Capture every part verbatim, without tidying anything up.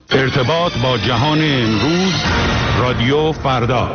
ارتباط با جهان امروز، رادیو فردا.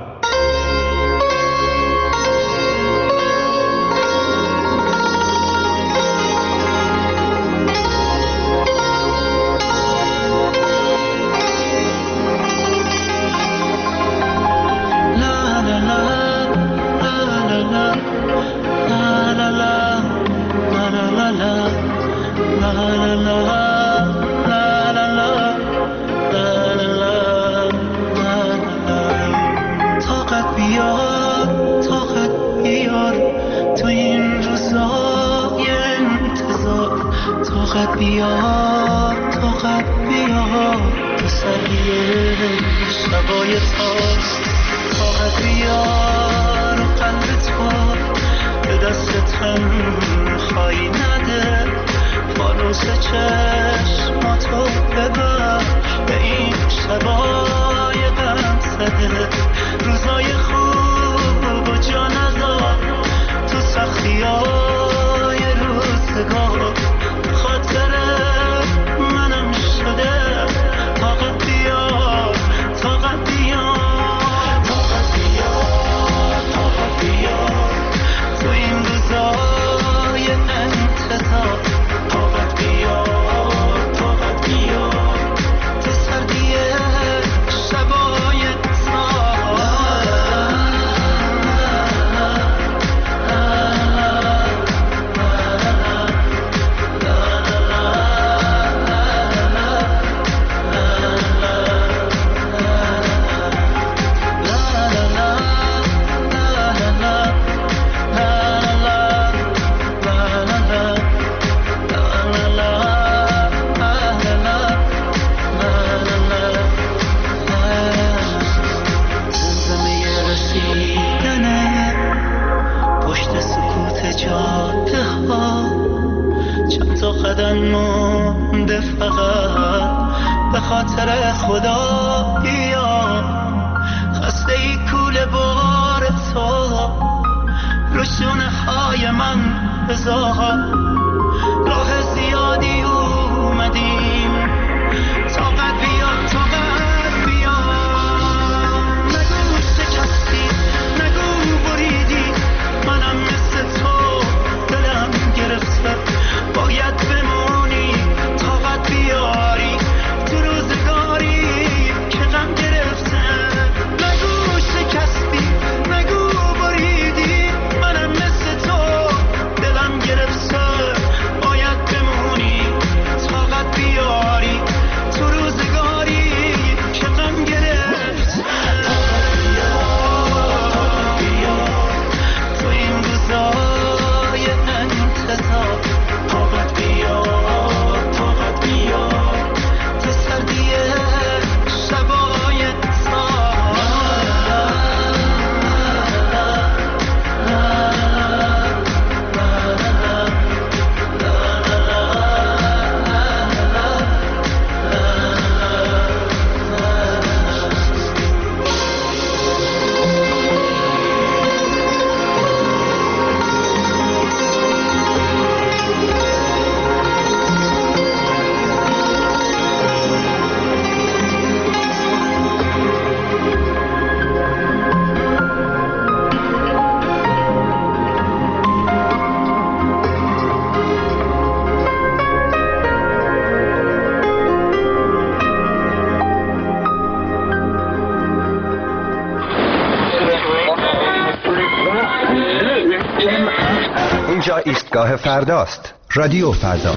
ایستگاه فرداست. رادیو فردا.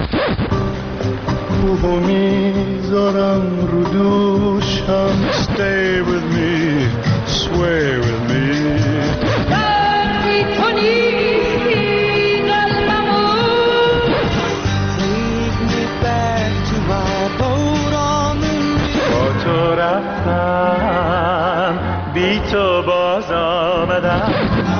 خوبو میذارم رو دوشم. Stay with me, sway with me. دردی تو نیستی قلبمو. Take me back to my boat on the river. با تو رفتم، بی تو باز آمدم.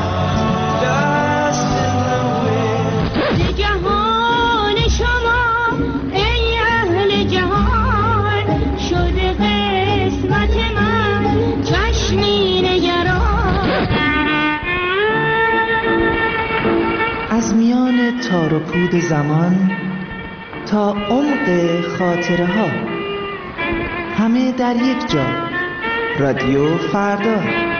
تار و پود زمان تا عمق خاطره ها، همه در یک جا. رادیو فردا.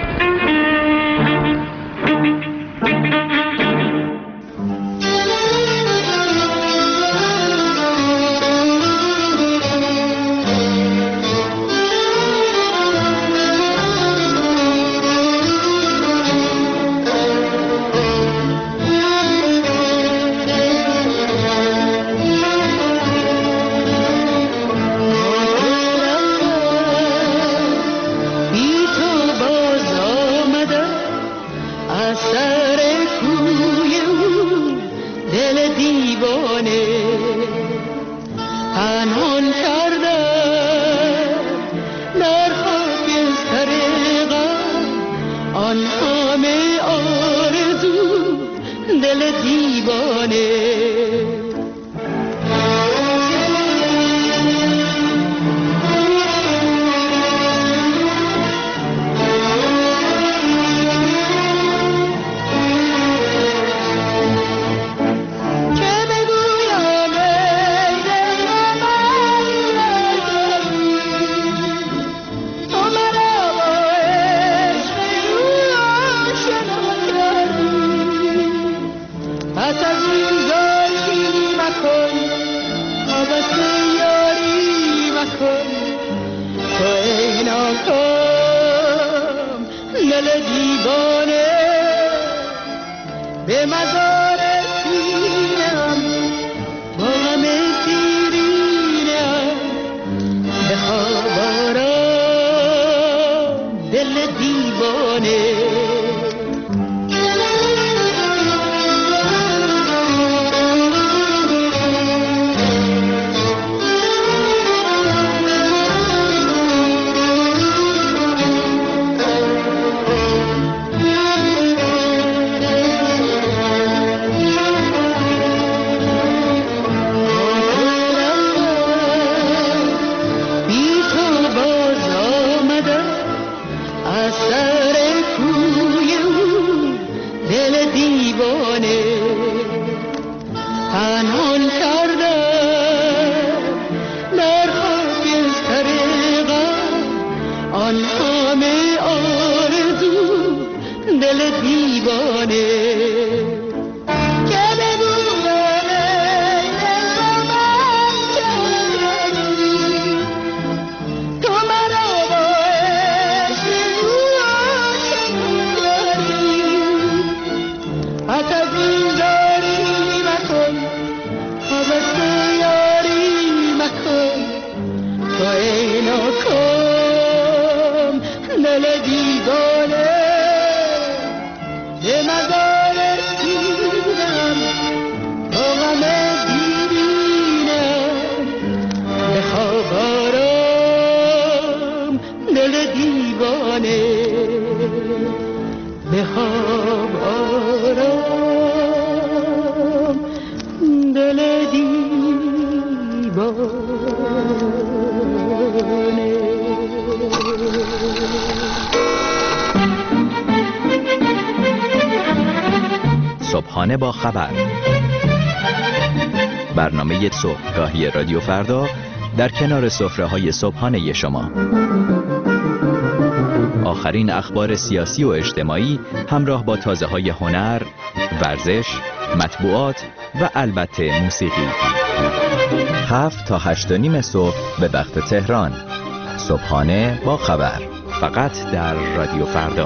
صبحانه با خبر، برنامه صبحگاهی رادیو فردا در کنار سفره‌های صبحانه شما. آخرین اخبار سیاسی و اجتماعی همراه با تازه‌های هنر، ورزش، مطبوعات و البته موسیقی. هفت تا هشت و نیم صبح به وقت تهران. صبحانه با خبر، فقط در رادیو فردا.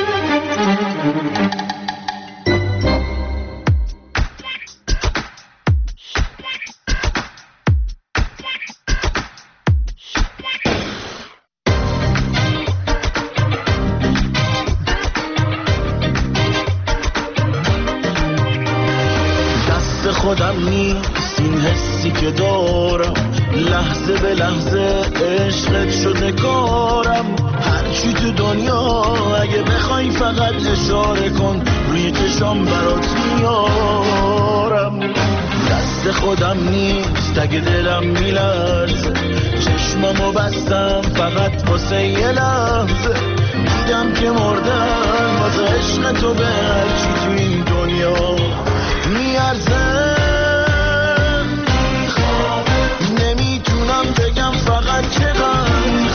خودم نیست این حسی که دارم، لحظه به لحظه عشقت شده کارم. هرچی تو دنیا اگه بخوای فقط اشاره کن، روی چشام برات میارم. دست خودم نیست اگه دلم میلرزه، چشمامو بستم فقط واسه یه لحظه. دیدم که مردم واسه عشق تو به هرچی تو این دنیا میارزه. نمیتونم بگم فقط چقدر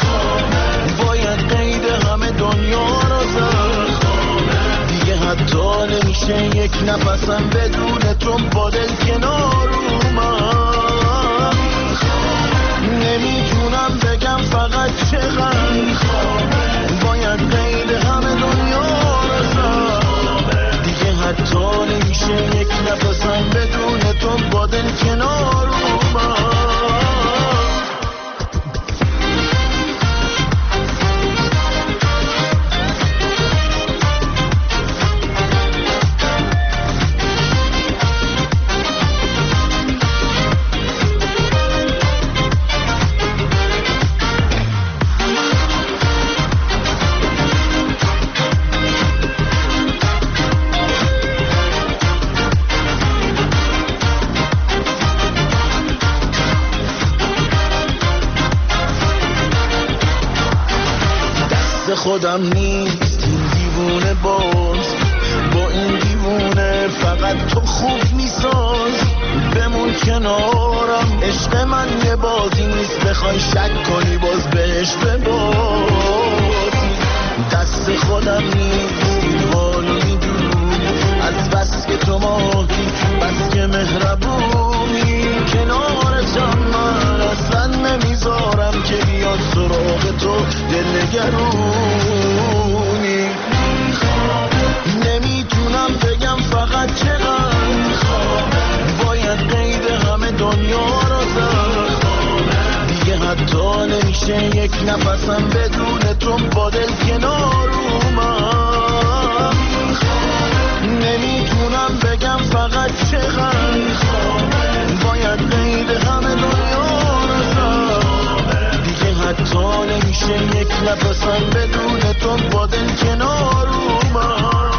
یک نفسم بدون تو با دل کنار اومد. نمیتونم بگم فقط چقدر باید قید همه دنیا رسم. دیگه حتی نمیشه یک نفسم بدون تو با دل کنار اومد. خودم نیست این دیوونه باز، با این دیوونه فقط تو خوب میساز. بمون کنارم عشق من یه بازی نیست، بخوای شک کنی باز بهش ببازی. دست خودم نیست این حالو میدونی، از بس که تو ماهی بس که مهربونی. کنارتم من اصلا نمیذارم که بیاد سراغ تو دلنگرونی. نمیتونم بگم فقط چقدر باید قید همه دنیا رو زد. دیگه حتی نمیشه یک نفسم بدون تو با دل کنار اومد. نمیتونم بگم فقط چقدر باید قید همه دنیا رو زد. دیگه حتی نمیشه یک نفسم بدون تو با دل کنار اومد.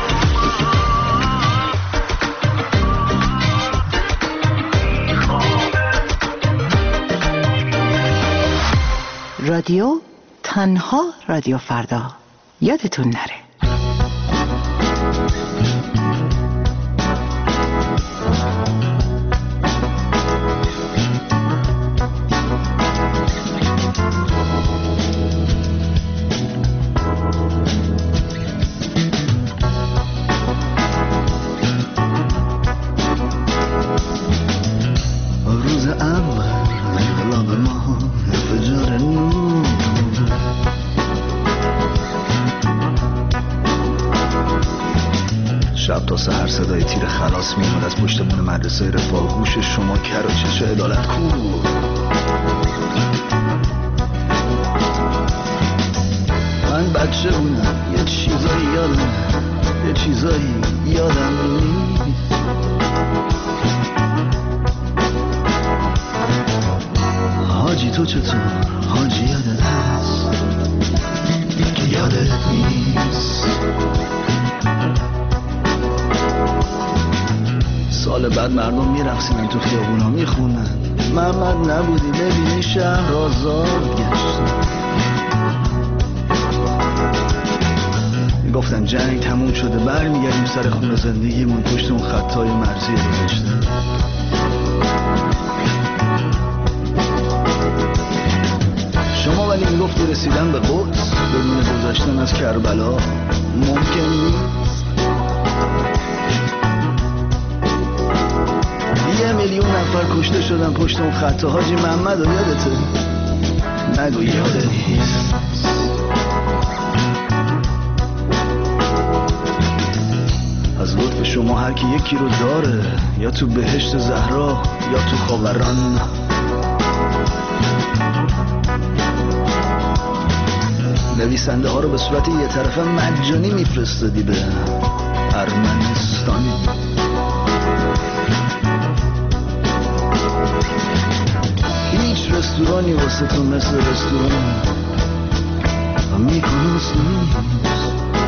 رادیو تنها رادیو فردا، یادتون نره. شب تا سحر صدای تیر خلاص میاد از پشت بون مدرسه رفاه. گوش شما کر و چش عدالت کو. من بچه بودم یه چیزایی یادم، یه چیزایی یادم نیست. حاجی تو چطور؟ حاجی یادت هست که یادت نیست. سال بعد مردم میرقصیدن تو خیابونا میخونن محمد نبودی ببینی شهر آزاد گشت. گفتن جنگ تموم شده برمیگردیم سر خونه زندگیمون پشت اون خطای مرزی گذاشته. شما ولی میگفتی رسیدن به قدس بدون گذشتن از کربلا ممکن نیست. یه میلیون نفر کشته شدن پشت اون خط. حاجی محمد رو یادته؟ نگو یادت نیست. از لطف شما هر کی یکی رو داره، یا تو بهشت زهرا یا تو خاوران. نویسنده ها رو به صورت یه طرفه مجانی میفرستادی به ارمنستان. هیچ رستورانی واسه تو مثل رستوران میکنوس نیست.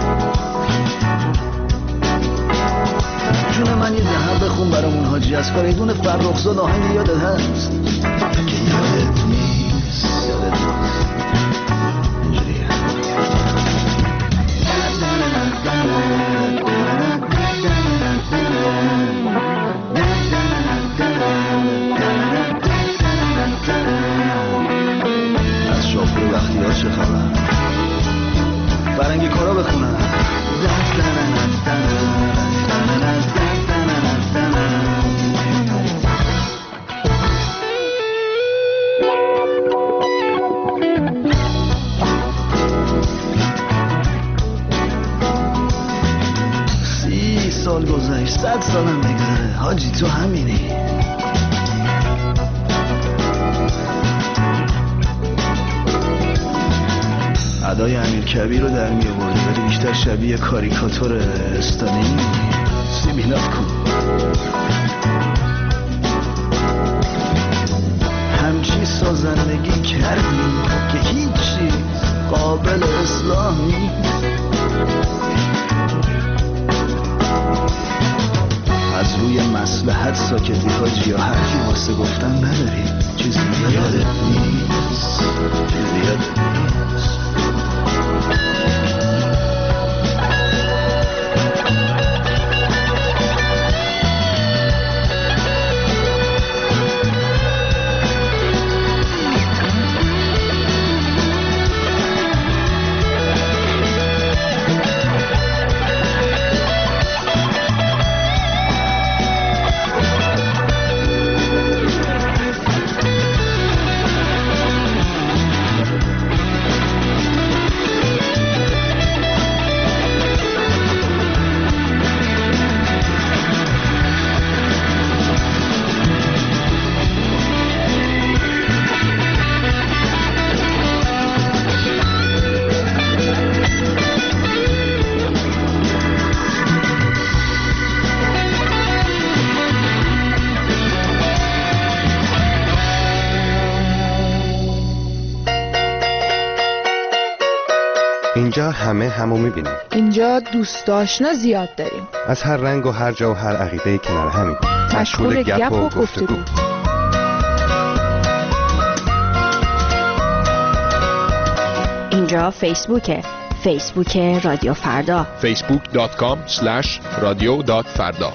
جون من یه دهن بخون برامون حاجی از فریدون فرخزاد آهنگ یادت هست که یادت نیست. یادت نیست اینجوریه. از شافر وقتی ها چه خبر؟ فرنگی کارا بخونن. سال گذشت، صد سالم بگذره، حاجی تو همینی. ادای امیر کبیر رو در می آوردی ولی بیشتر شبیه کاریکاتور استالین. سیبیلات کن همچی سازندگی کردی که هیچ چیز قابل اصلاح نیست. از روی مصلحت ساکتی حاجی، یا حرفی واسه گفتن نداری؟ چیزی یادت نیست، چیزی یادت نیست. اینجا همه همو میبینیم. اینجا دوست آشنا زیاد داریم. از هر رنگ و هر جا و هر عقیده کنار همین. مشغول گپ و گفتگو. اینجا فیسبوکه. فیسبوک رادیو فردا. فیسبوک دات کام اسلش رادیو دات فردا.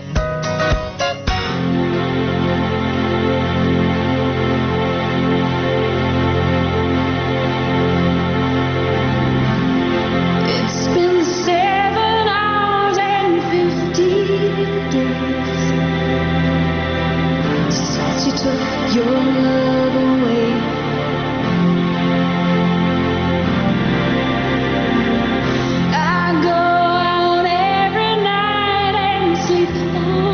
I go out every night and sleep alone.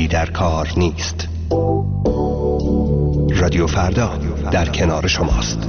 در کار نیست. رادیو فردا در کنار شماست.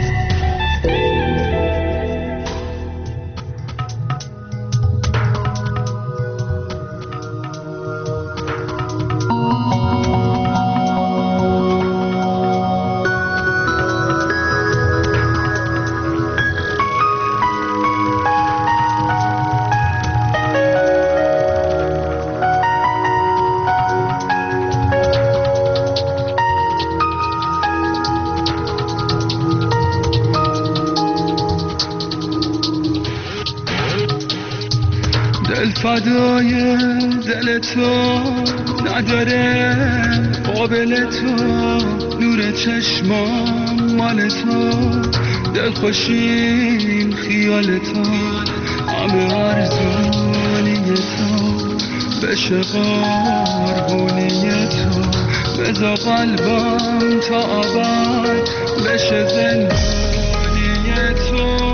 فدای دل تو نداره قابل تو، نور چشمام مال تو، دل خوشیم خیال تو، همه ارزونی تو بشه قربونی تو، بذار قلبم تا آباد بشه زندونی تو.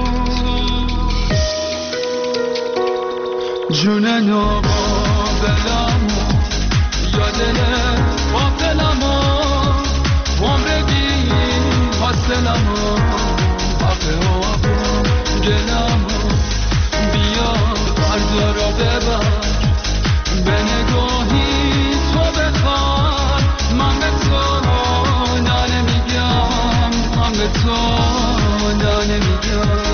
جون ناقابلمو یا دل قابلمو عمر بی حاصلمو حقه آقا گلمو بیا فردا را ببر به نگاهی تو بخواد. من به تو نه نمیگم، من به تو نه نمیگم.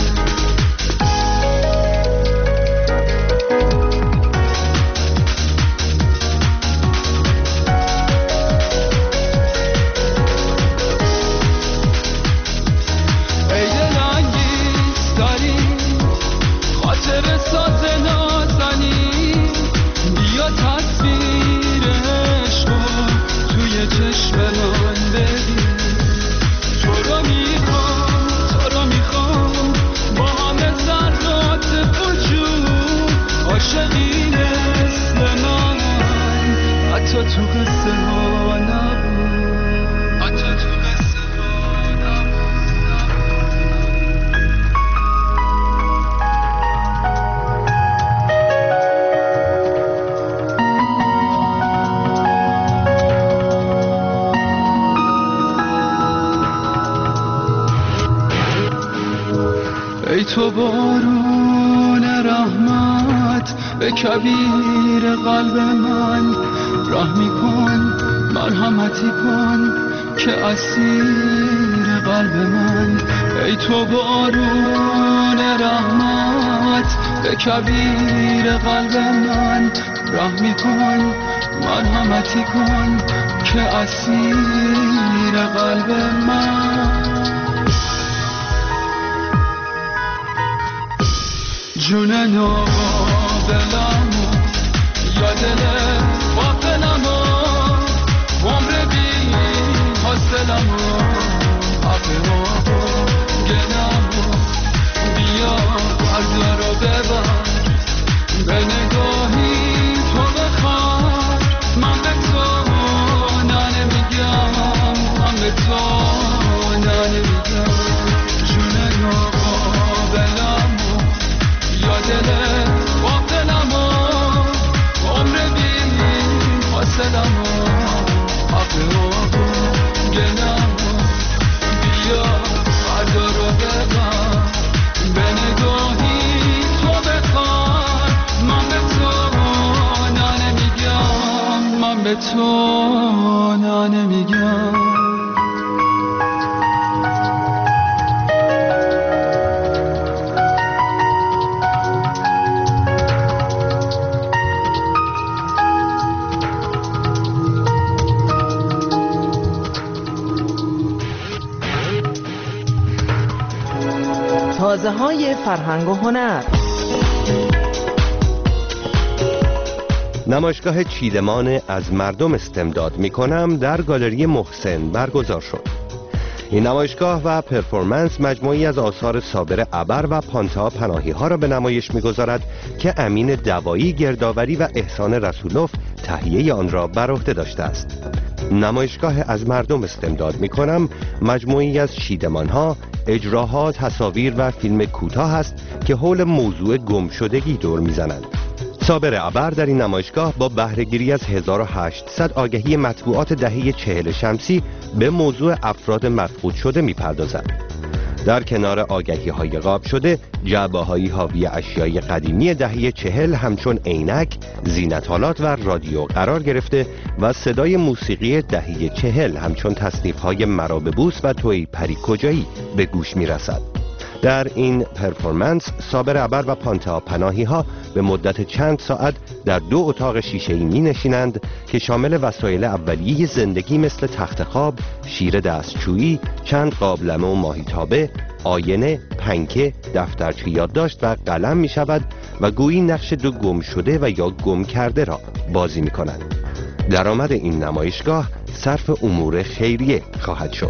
ای تو بارون رحمت به کبیر قلب من، رحمی کن مرحمتی کن که اسیر قلب من. ای تو بارون رحمت به کبیر قلب من، رحمی کن مرحمتی کن که اسیر قلب من. جون ناقابلمو یا دل قابلمو عمر بی حاصلمو حقه آقا گلمو بیا فردا رو ببر به نگاهی تو بخواد. من به تو نه نمیگم، من به تو نه نمیگم. جون ناقابلمو یا دل قابلمو عمر بی حاصلمو حقه آقا گلمو بیا فردا رو ببر به نگاهی تو بخواد. من به تو نه نمیگم، من به تو نه نمیگم. تازه های فرهنگ و هنر. نمایشگاه چیدمان از مردم استمداد می کنم در گالری محسن برگزار شد. این نمایشگاه و پرفورمنس مجموعی از آثار صابر ابر و پانتا پناهی ها را به نمایش می گذارد که امین دوایی گردآوری و احسان رسولوف تهیه آن را بر عهده داشته است. نمایشگاه از مردم استمداد می کنم مجموعی از چیدمان ها، اجراها، تصاویر و فیلم کوتاه است که حول موضوع گمشدگی دور میزنند. صابر ابر در این نمایشگاه با بهره‌گیری از هزار و هشتصد آگهی مطبوعات دهه چهل شمسی به موضوع افراد مفقود شده می‌پردازد. در کنار آگهی های قاب شده، جعبه هایی حاوی اشیای قدیمی دهه چهل همچون عینک، زینت‌آلات و رادیو قرار گرفته و صدای موسیقی دهه چهل همچون تصنیف های مراببوس و توی پری کجایی به گوش می رسد. در این پرفورمنس صابر ابر و پانتئا پناهی ها به مدت چند ساعت در دو اتاق شیشه‌ای می نشینند که شامل وسایل اولیه زندگی مثل تخت خواب، شیر دستشویی، چند قابلمه و ماهیتابه، آینه، پنکه، دفترچه یادداشت و قلم می شود و گویی نقش دو گم شده و یا گم کرده را بازی می کنند. درآمد این نمایشگاه صرف امور خیریه خواهد شد.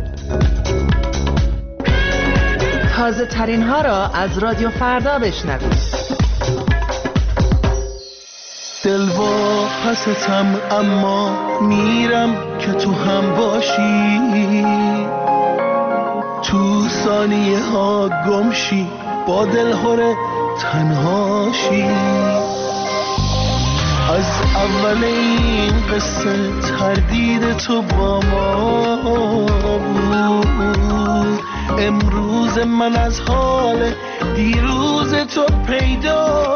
تازه ترین ها را از رادیو فردا بشنوید. دل وا پستم اما میرم که تو هم باشی، تو ثانیه ها گمشی با دل هره تنهاشی. از اول این قصه تردید تو با ما بود، امروز من از حال دیروز تو پیدا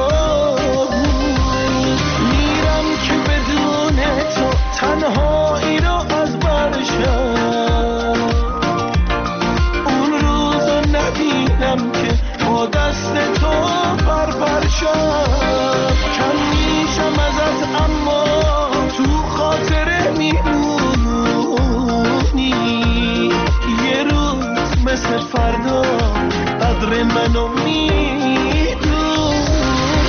بود. میرم که بدون تو تنهایی رو از برشم، اون روز رو نبینم که با دست تو پرپر شم. کم میشم ازت اما تو خاطره میمونی، یه روز مثل فردا قدر منو میدونی.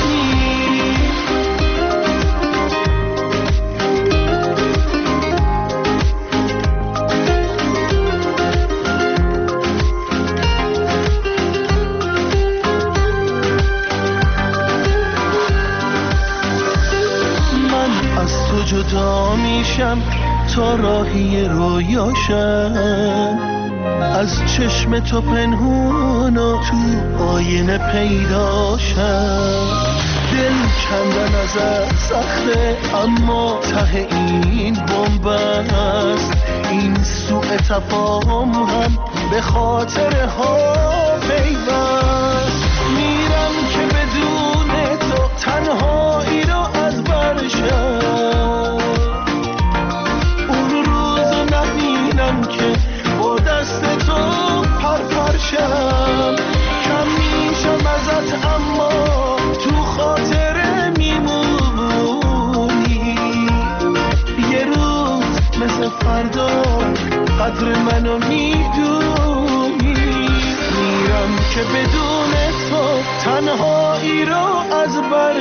من از تو جدا میشم تا راهی رویاشم، از چشم تو پنهون و تو آینه پیداشم. دل کندن ازت سخته اما ته این بمب است، این سوء تفاهم هم به خاطر ها پیوست. میرم که بدون تو تنهایی رو از برشم، اون روزو نبینم که با دست تو پرپرشم. کم میشم ازت اما تو خاطره میمونی، یه روز مثل فردا قدر منو میدونی. میرم که بدون تو تنهایی رو از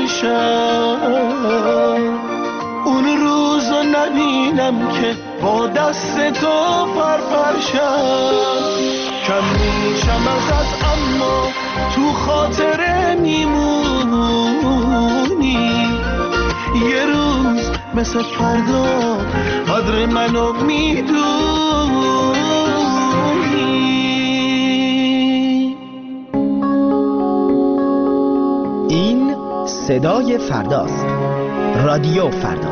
برشم، اون روزو نبینم که با دست تو پرپرشم. کم میشم ازت اما تو خاطره میمونی، یه روز مثل فردا قدر منو میدونی. این صدای فرداست، رادیو فردا.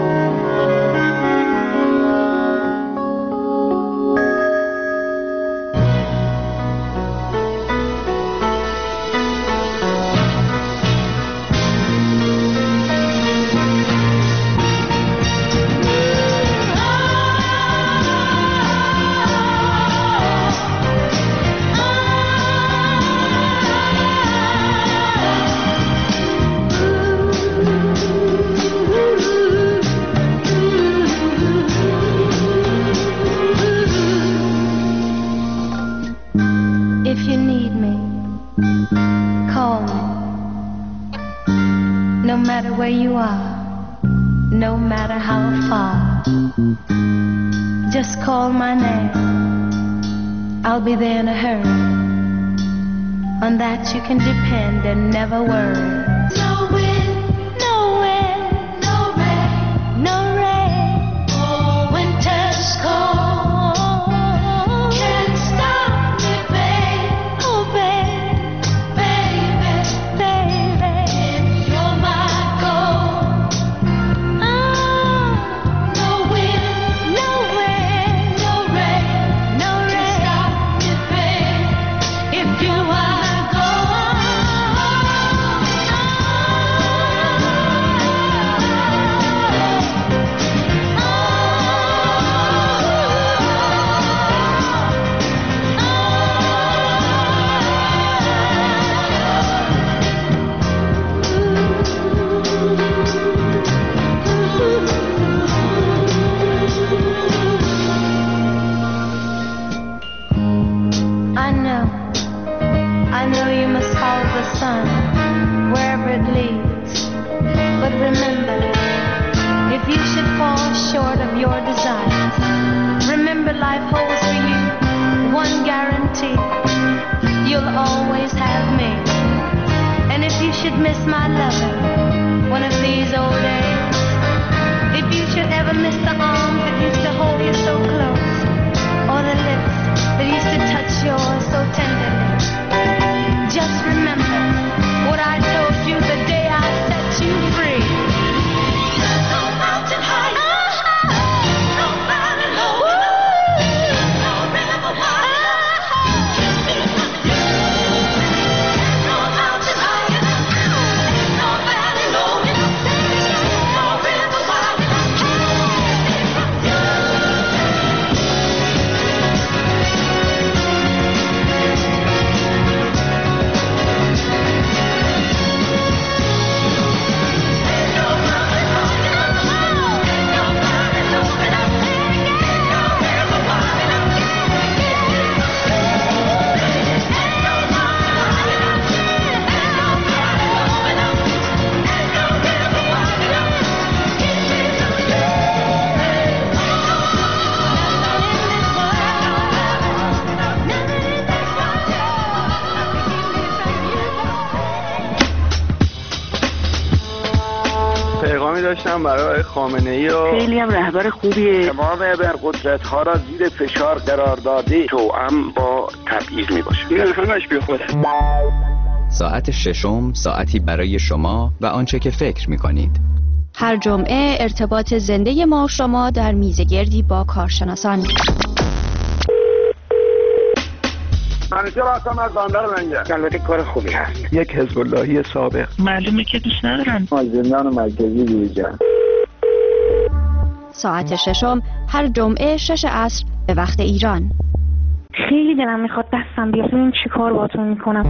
where you are, no matter how far. Just call my name, I'll be there in a hurry. On that you can depend and never worry. No wind, no wind, no rain, no rain. Oh, winter's cold, can't stop me, babe. Oh, babe, baby, baby, if you're my gold. should miss my lover one of these old days, if you should ever miss the arms that used to hold you so close, or the lips that used to touch yours so tenderly, just remember what I told you the day I set you free. There's no mountain high enough, no valley low enough, no river wide enough, keep me from you. There's no mountain high enough, no valley low enough, no river wide enough, keep me from you. پیغامی داشتم برای خامنه‌ای و خیلی هم رهبر خوبیه. تمام ابرقدرت‌ها را زیر فشار قرار داده توأم با تبعیض میباشه. این همش بی خوده. ساعت ششم ساعتی برای شما و آنچه که فکر می‌کنید. هر جمعه ارتباط زنده ما و شما در میزگردی با کارشناسان. منیجر هستم از بندر منجر. البته کار خوبی هست. یک حزب اللهی سابق. معلومه که دوست ندارن. از زندان مرکزی بیرون. ساعت ششم هر جمعه شش عصر به وقت ایران. خیلی دلم میخواد دستم بیاد ببین چی کار باهاتون میکنم.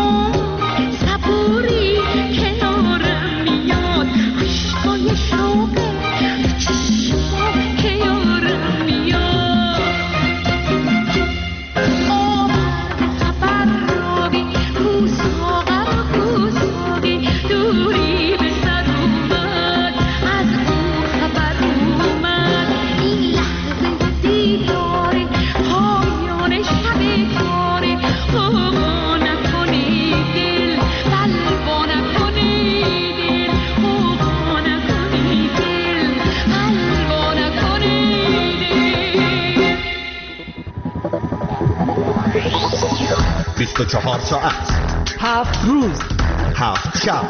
بیست و چهار ساعت، هفت روز، هفت شب،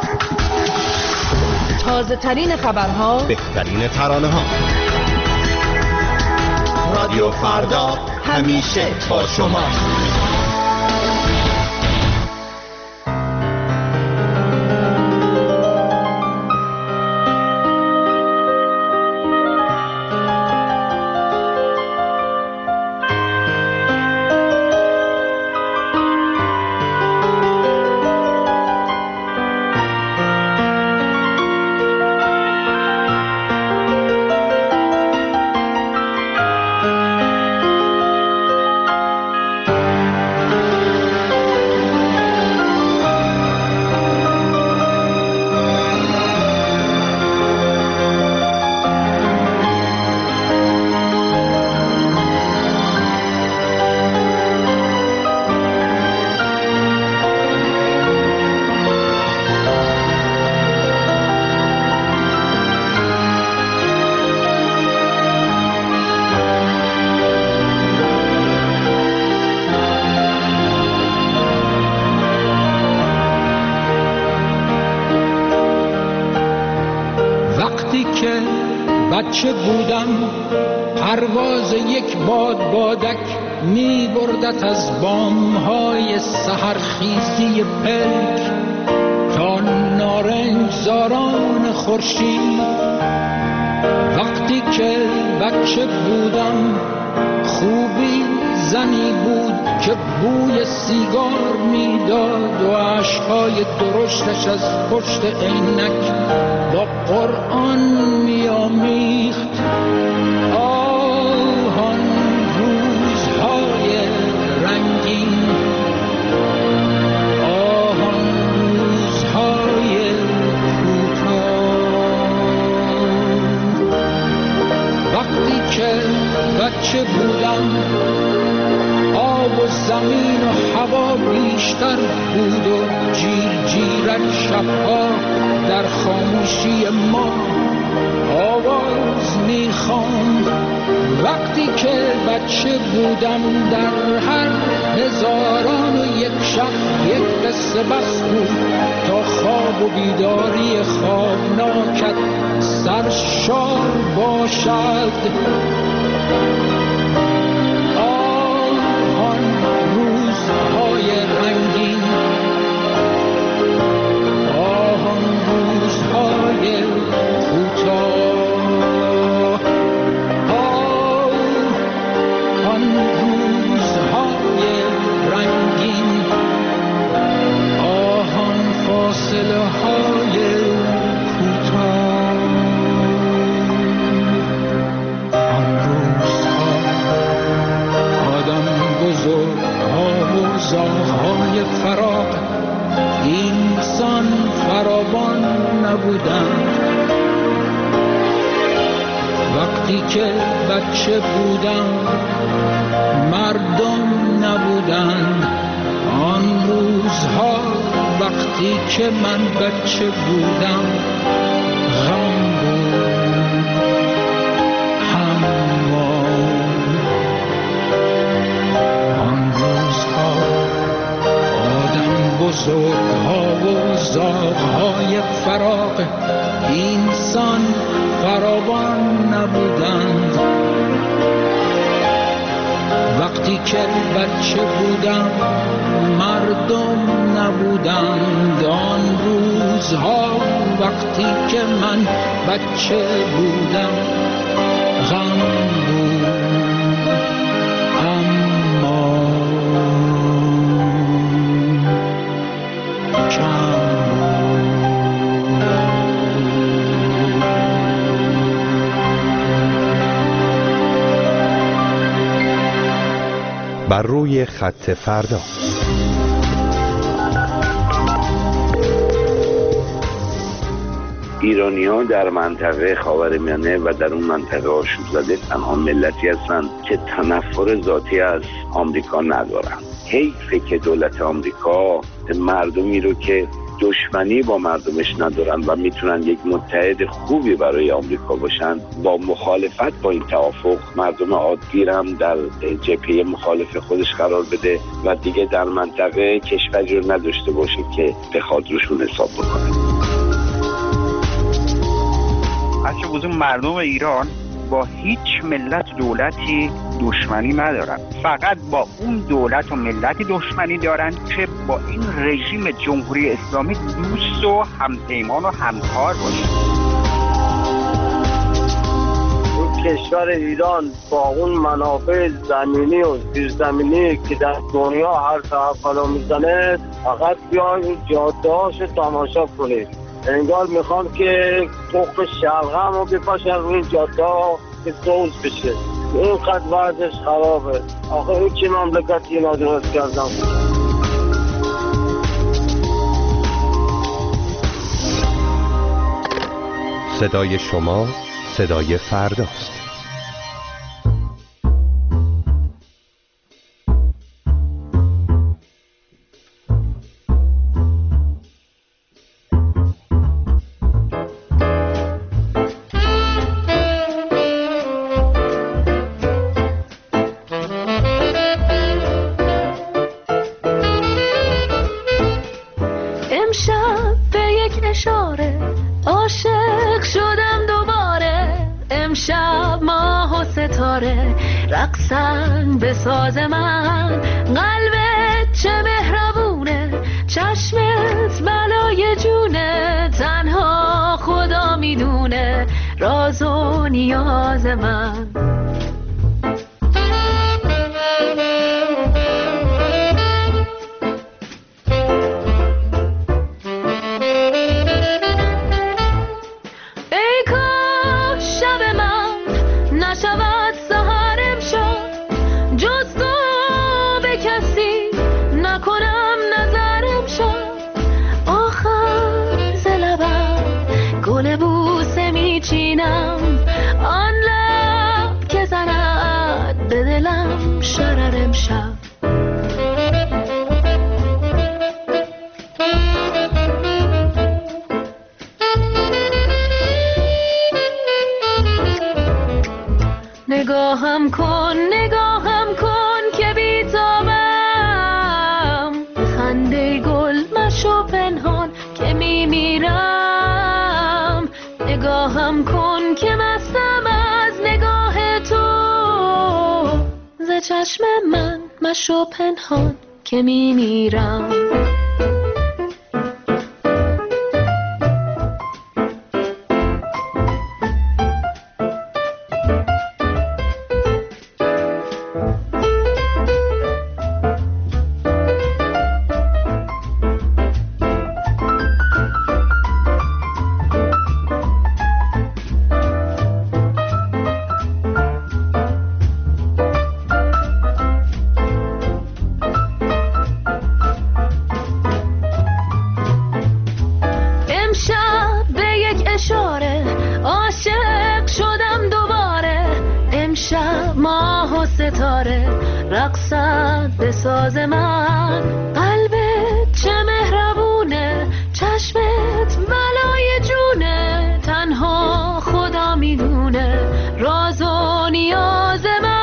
تازه ترین خبرها، بهترین ترانه ها. رادیو فردا همیشه با شما. بچه بودم پرواز یک باد بادک می بردت از بامهای سحرخیزی پلک تا نارنجزاران خورشید. وقتی که بچه بودم خوبی زنی بود که بوی سیگار میداد و عشقای درشتش از پشت عینک با قرآن میامیخت. آهان روزهای رنگین، آهان روزهای کوتاه. وقتی که بچه بودم آب و زمین و هوا بیشتر بود و جیر جیرک شبها در خاموشی ما آواز میخواند. وقتی که بچه بودم در هر هزاران و یک شب یک قصه بس بود تا خواب و بیداری خوابناکت سرشار باشد. آهان روزهای رنگین، آهان روزهای کوتاه، آهان روزهای رنگین، آهان فاصله های کوتاه. آن روزها آدم بزرگها و زاغهای فراق اینسان فراوان نبودند. وقتی که بچه بودم مردم نبودند. آن روزها وقتی که من بچه بودم غم بود، هموار. آن روزها آدم بزرگها و زاغهای فراق اینسان فراوان نبودند. وقتی که بچه بودم مردم نبودند. آن روزها وقتی که من بچه بودم غم بود، اما صدای خط فردا. ایرانی‌ها در منطقه خاورمیانه و در اون منطقه آشوب زده تنها ملتی هستند که تنفر ذاتی از آمریکا ندارن. حیفه که دولت آمریکا مردمی رو که دشمنی با مردمش ندارن و میتونن یک متحد خوبی برای آمریکا باشن، با مخالفت با این توافق مردم عادی هم در جبهه مخالف خودش قرار بده و دیگه در منطقه کشوری رو نداشته باشه که بخواد روشون حساب بکنه. اصلا بزرگ مردم ایران با هیچ ملت دولتی دشمنی ندارن، فقط با اون دولت و ملتی دشمنی دارن که با این رژیم جمهوری اسلامی دوست و همپیمان و همکار باشن. کشور ایران با اون منابع زمینی و زیرزمینی که در دنیا هر طرف قدم میزنه، فقط بیاین این جاده هاشو تماشا کنید. انگار میخوام که تخم شلغم رو بپاشن روی این جاده ها که سوز بشه. اینقدر وضعش خرابه. آخه این چه مملکتی اینا درست کردن؟ صدای شما صدای فرداست. رقصن به ساز من، قلبت چه مهربونه، چشمت بلای جونه، تنها خدا میدونه راز و نیاز من. نگاهم کن نگاهم کن که بیتابم، خنده گل مشو پنهان که میمیرم. نگاهم کن که مستم از نگاه تو، ز چشم من مشو پنهان که میمیرم. رقصت به ساز من، قلبت چه مهربونه، چشمت بلای جونه، تنها خدا میدونه راز و نیاز من.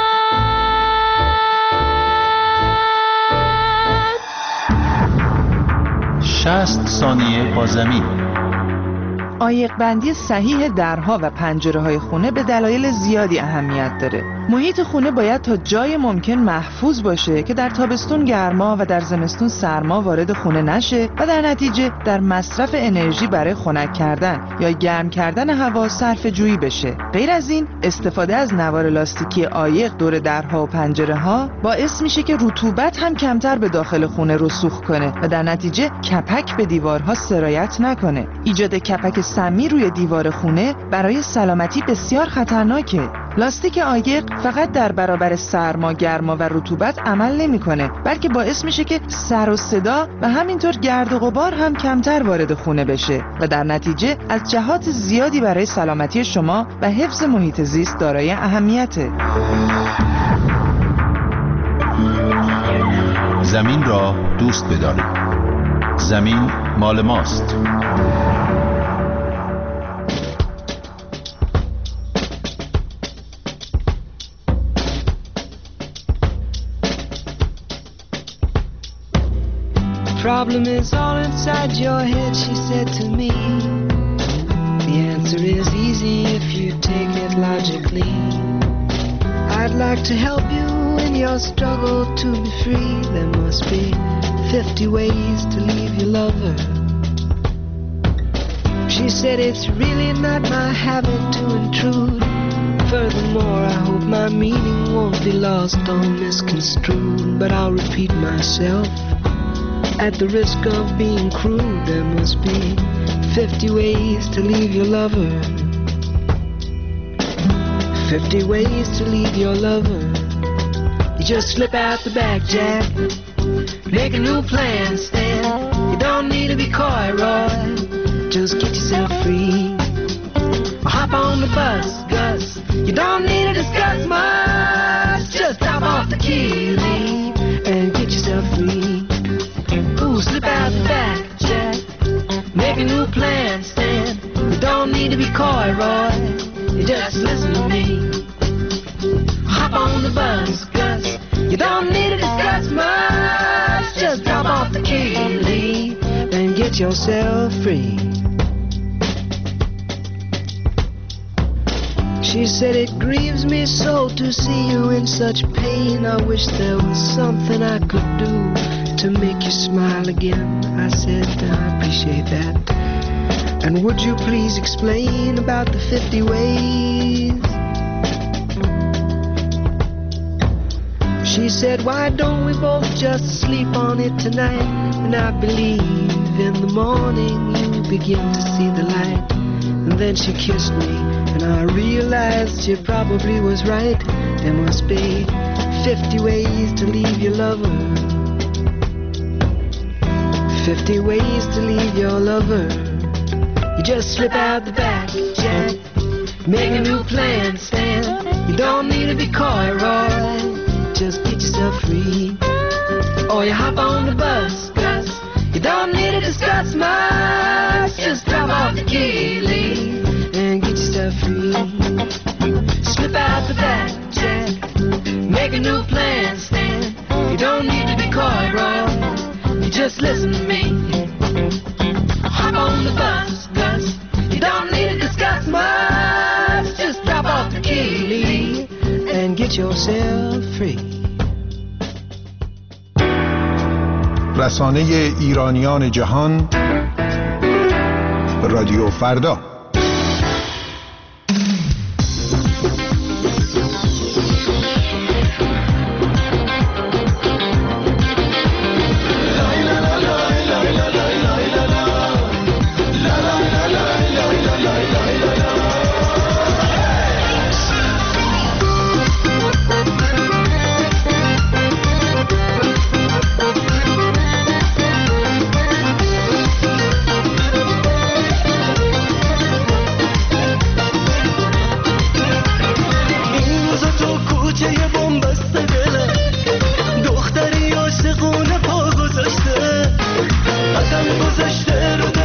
شصت ثانیه با زمین. عایق بندی صحیح درها و پنجره های خونه به دلایل زیادی اهمیت داره. محیط خونه باید تا جای ممکن محفوظ باشه که در تابستون گرما و در زمستون سرما وارد خونه نشه و در نتیجه در مصرف انرژی برای خنک کردن یا گرم کردن هوا صرفه جویی بشه. غیر از این، استفاده از نوار لاستیکی عایق دور درها و پنجره ها باعث میشه که رطوبت هم کمتر به داخل خونه رسوخ کنه و در نتیجه کپک به دیوارها سرایت نکنه. ایجاد کپک سمی روی دیوار خونه برای سلامتی بسیار خطرناکه. لاستیک عایق فقط در برابر سرما، گرما و رطوبت عمل نمیکنه، بلکه باعث میشه که سر و صدا و همینطور گرد و غبار هم کمتر وارد خونه بشه و در نتیجه از جهات زیادی برای سلامتی شما و حفظ محیط زیست دارای اهمیته. زمین را دوست بدارید. زمین مال ماست. Problem is all inside your head, she said to me. The answer is easy if you take it logically. I'd like to help you in your struggle to be free. There must be fifty ways to leave your lover. She said it's really not my habit to intrude. Furthermore, I hope my meaning won't be lost or misconstrued. But I'll repeat myself. At the risk of being crude, there must be fifty ways to leave your lover. Fifty ways to leave your lover. You just slip out the back, Jack. Make a new plan, Stan. You don't need to be coy, Roy. Just get yourself free. Or hop on the bus, Gus. You don't need to discuss much. Just drop off the key, leave, and get yourself free. Ooh, slip out the back, Jack. Make a new plan, Stan. You don't need to be coy, Roy. You just listen to me. Hop on the bus, Gus. You don't need to discuss much. Just drop off the key, leave, and get yourself free. She said it grieves me so to see you in such pain. I wish there was something I could do to make you smile again. I said, I appreciate that. And would you please explain about the fifty ways? She said, why don't we both just sleep on it tonight? And I believe in the morning you begin to see the light. And then she kissed me, and I realized she probably was right. There must be fifty ways to leave your lover. Fifty ways to leave your lover. You just slip out the back, Jack. Make a new plan, Stan. You don't need to be coy, Roy. Just get yourself free. Or you hop on the bus, Gus. You don't need to discuss much. Just drop off the key, leave, and get yourself free. Slip out the back, Jack. Make a new plan, Stan. You don't need to be coy, Roy. You just listen to me. Hop on the bus, Gus. You don't need to discuss much. Just drop off the key, leave, and get yourself free. رسانه ایرانیان جهان، رادیو فردا. قدم گذشته رو